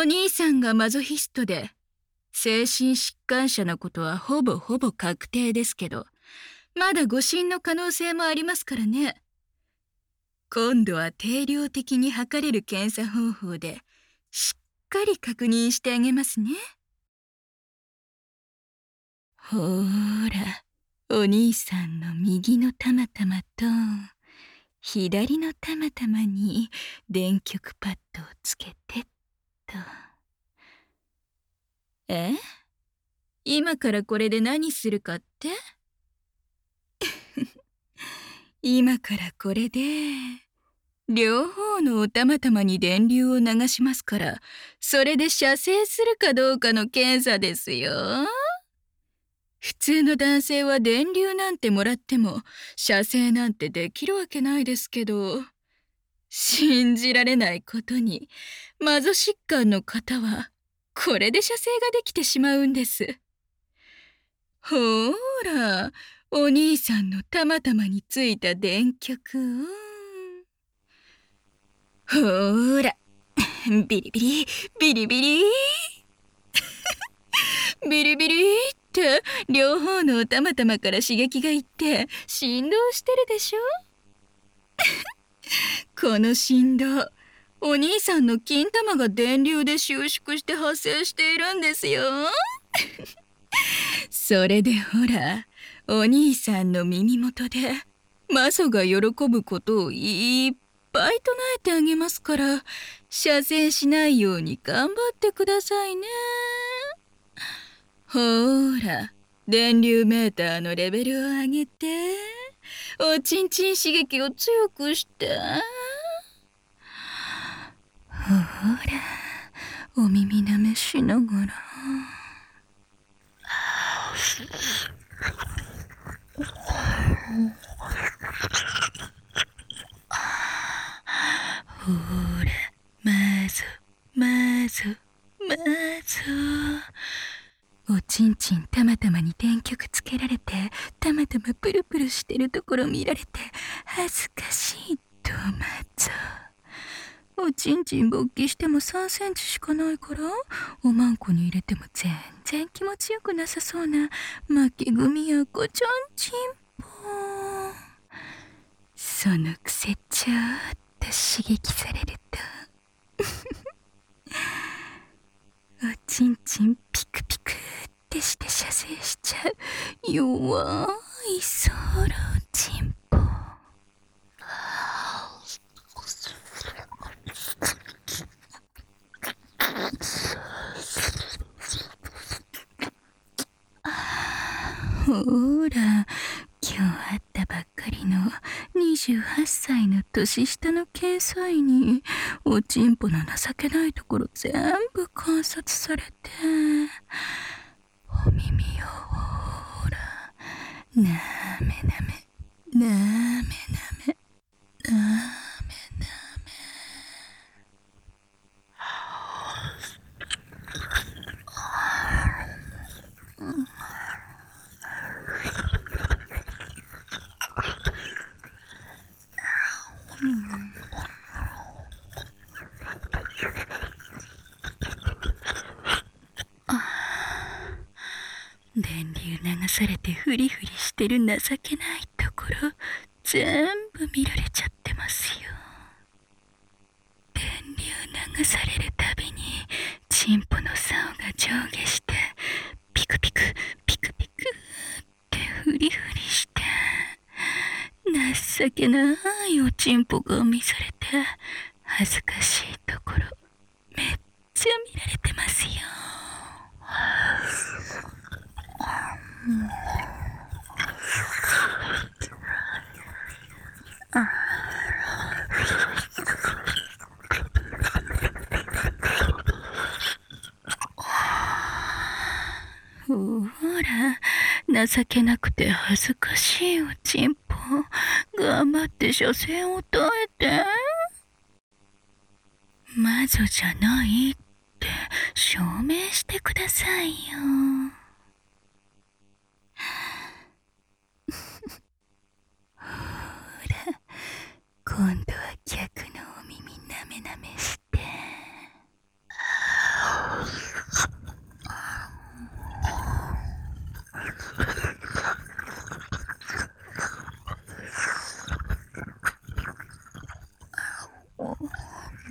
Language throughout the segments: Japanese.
お兄さんがマゾヒストで、精神疾患者のことはほぼ確定ですけど、まだ誤診の可能性もありますからね。今度は定量的に測れる検査方法で、しっかり確認してあげますね。ほーら、お兄さんの右のたまたまと、左のたまたまに電極パッドをつけてっと。今からこれで何するかって今からこれで、両方のおたまたまに電流を流しますから、それで射精するかどうかの検査ですよ。普通の男性は電流なんてもらっても、射精なんてできるわけないですけど、信じられないことに、マゾ疾患の方は、これで射精ができてしまうんです。ほーら、お兄さんのたまたまについた電極を。ほーら、ビリビリ、ビリビリ。ビリビリって両方のおたまたまから刺激がいって振動してるでしょこの振動、お兄さんの金玉が電流で収縮して発生しているんですよ。それでほら、お兄さんの耳元でマソが喜ぶことをいっぱい唱えてあげますから、射精しないように頑張ってくださいね。ほーら、電流メーターのレベルを上げて、おちんちん刺激を強くして。ほーら、お耳舐めしながら。ほら、まず、おちんちんたまたまに電極つけられて、たまたまプルプルしてるところ見られて、恥ずかしいとまぞ。おちんちん勃起しても3センチしかないから、おまんこに入れても全然気持ちよくなさそうな負け組やこちょんちんぽ。そのくせちょっと刺激されるとおちんちんピクピクってして射精しちゃう弱いソロチンポ。ほーら、今日会ったばっかりの28歳の年下の検査員におちんぽの情けないところ全部観察されて、お耳をほら、なめなめ、なめなめ、なめなめ。電流流されてフリフリしてる情けないところ全部見られちゃってますよ。電流流されるたびにチンポの竿が上下してピクピクピクピクってフリフリして、情けないおチンポが見されて恥ずかしいところめっちゃ見られてますよ。ほら、情けなくて恥ずかしいおちんぽ、頑張って射精を耐えて。魔女じゃないって証明してくださいよ。ほら、今度は逆のお耳なめなめして。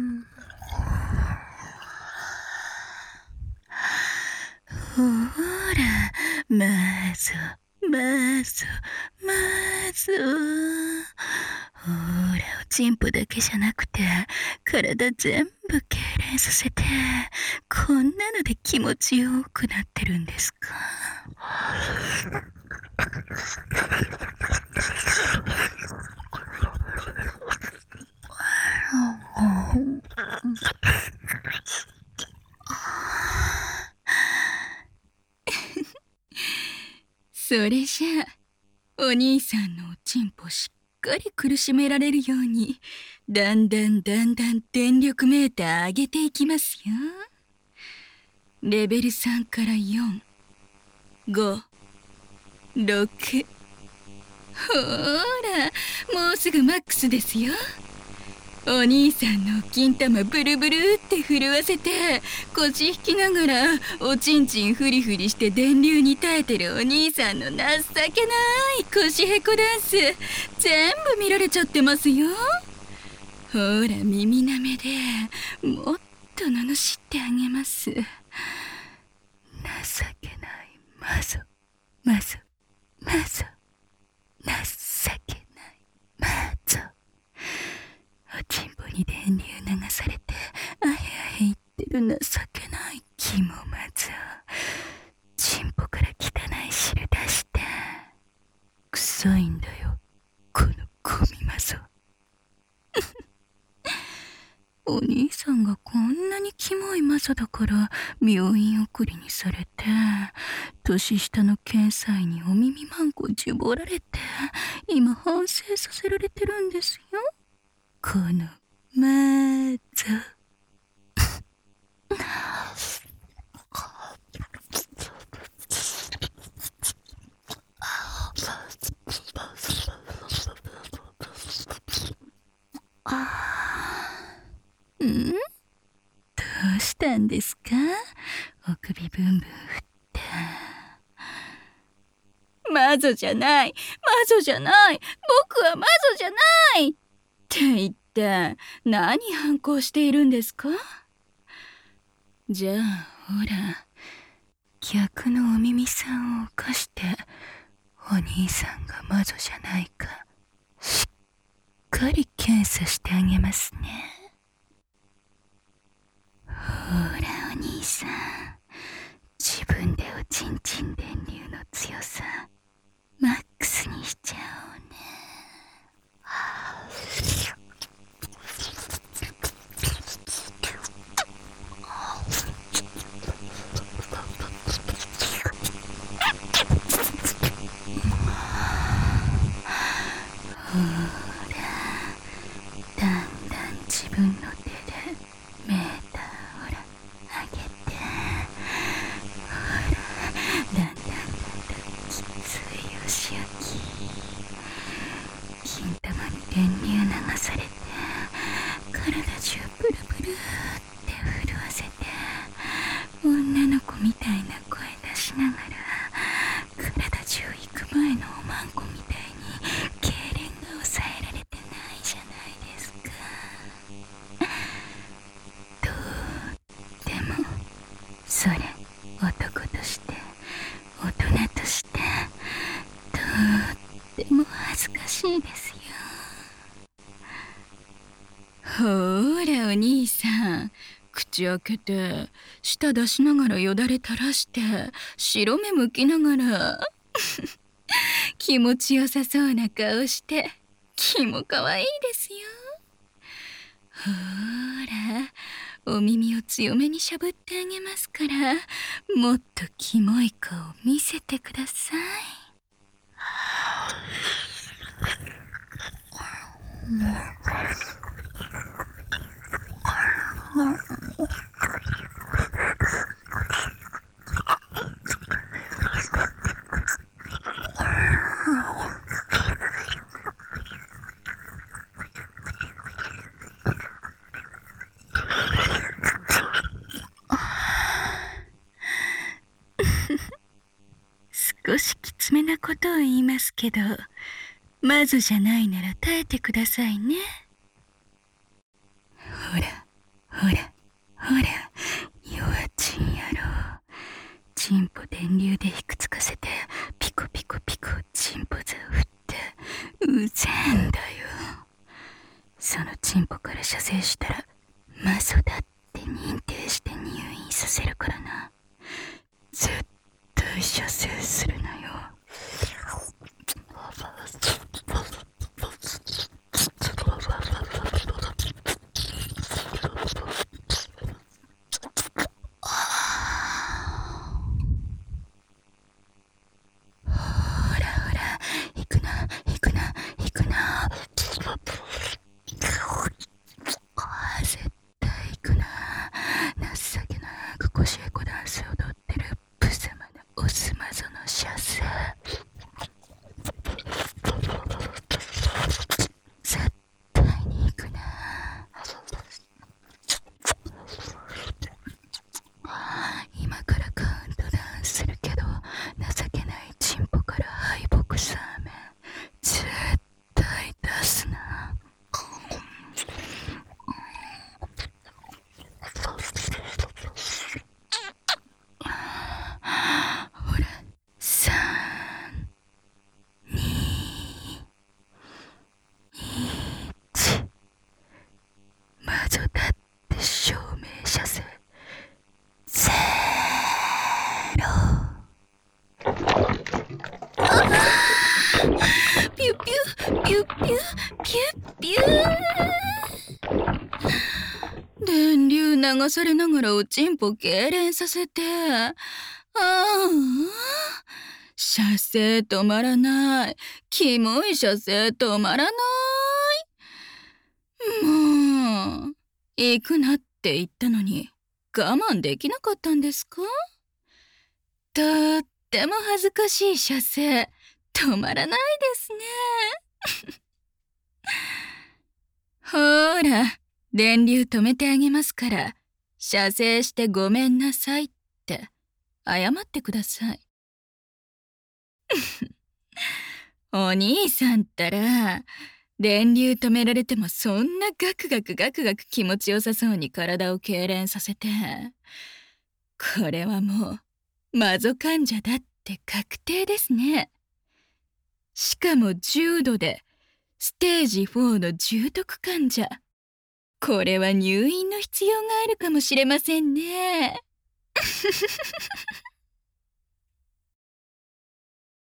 ほら、まぞ、まぞ、まぞ。ほら、おちんぽだけじゃなくて、体全部痙攣させて、こんなので気持ちよくなってるんですか？それじゃあ、お兄さんのおちんぽしっかり苦しめられるように、だんだん電力メーター上げていきますよ。レベル3から4、5、6。ほら、もうすぐマックスですよ。お兄さんの金玉ブルブルって震わせて、腰引きながらおちんちんフリフリして電流に耐えてるお兄さんの情けない腰へこダンス、全部見られちゃってますよ。ほら、耳なめでもっと罵ってあげます。情けないマゾ、マゾ、マゾ、情けないマゾ。おちんぽに電流流されてあへあへ言ってる情けないキモマゾ。ちんぽから汚い汁出して、臭いんだよこのゴミマゾ。お兄さんがこんなにキモいマゾだから病院送りにされて、年下の検査医にお耳マンコじゅぼられて、今反省させられてるんですよ、このマゾ。ん？どうしたんですか？お首ブンブン振って。マゾじゃない、マゾじゃない、僕はマゾじゃないって言って何反抗しているんですか？じゃあほら、逆のお耳さんを犯してお兄さんがマゾじゃないかしっかり検査してあげますね。ほらお兄さん、自分でおちんちん電流の強さマックスにしちゃおうね。ほら、だんだん自分の手でメーターほら上げて、ほら、だんだんきついお仕置き、金玉に電流流されて体中ブルブルって震わせて、女の子みたいな声出しながら体中行く前のおまんこみたいに痙攣が抑えられてないじゃないですか。とってもそれ男として大人としてとっても恥ずかしいですよ。ほーらお兄さん、口開けて舌出しながらよだれ垂らして白目向きながら気持ちよさそうな顔してキモかわいいですよ。ほーら、お耳を強めにしゃぶってあげますから、もっとキモい顔見せてください。少しきつめなことを言いますけど、マゾじゃないなら耐えてくださいね。ほら、 ポから射精したらマゾだって認定して入院させるからな。絶対射精するなよ。絶対行くな。情けなく腰へこダンス踊ってるブサマなオスマゾの射精。絶対に行くな。今からカウントダウンするけど、情けないチンポから敗北サーメン絶対出すな。ほら、3、2、1。魔女だって証明射精ゼロ。ピュピュピュピュピュピュ。電流流されながらおちんぽ痙攣させて、射精止まらない。キモい射精止まらない。もう行くなって言ったのに我慢できなかったんですか？とっても恥ずかしい射精止まらないですね。ほーら、電流止めてあげますから、射精してごめんなさいって謝ってください。お兄さんったら、電流止められてもそんなガクガクガクガク気持ちよさそうに体を痙攣させて、これはもうマゾ患者だって確定ですね。しかも重度でステージ4の重篤患者。これは入院の必要があるかもしれませんね。